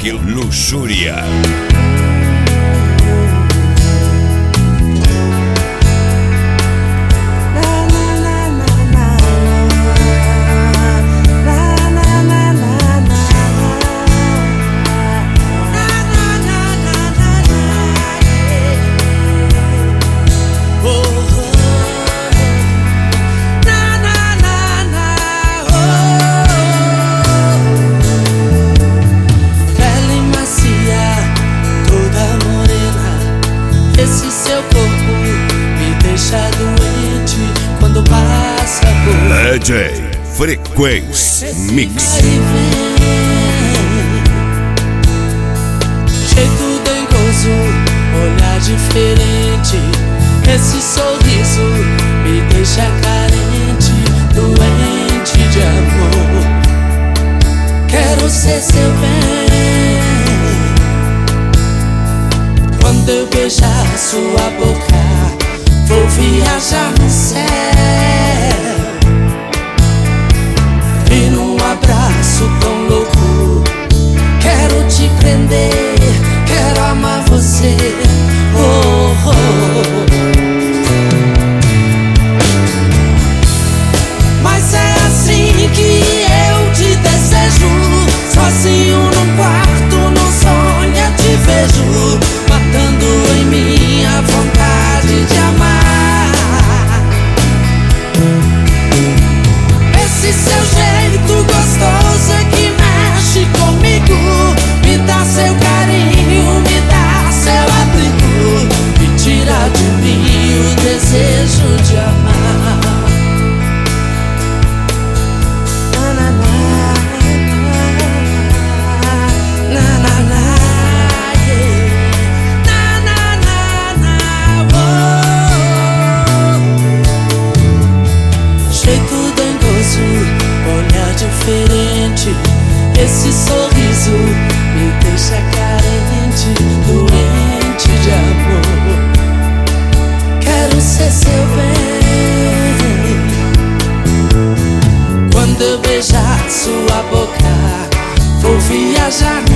Que luxúria. Esse seu corpo me deixa doente quando passa por DJ Frequência Mix. Jeito dengoso, olhar diferente. Esse sorriso me deixa carente, doente de amor. Quero ser seu bem. Quando eu beijar sua boca, vou viajar no céu. E num abraço tão louco, quero te prender, quero amar você. Oh, oh. Mas é assim que eu te desejo, sozinho num quarto, no sonho eu te vejo, matando em mim a vontade de amar. Esse seu jeito gostoso é que mexe comigo. Me dá seu carinho, me dá seu abrigo, me tira de mim o desejo de amar. Diferente, esse sorriso me deixa carente, doente de amor. Quero ser seu bem. Quando eu beijar sua boca, vou viajar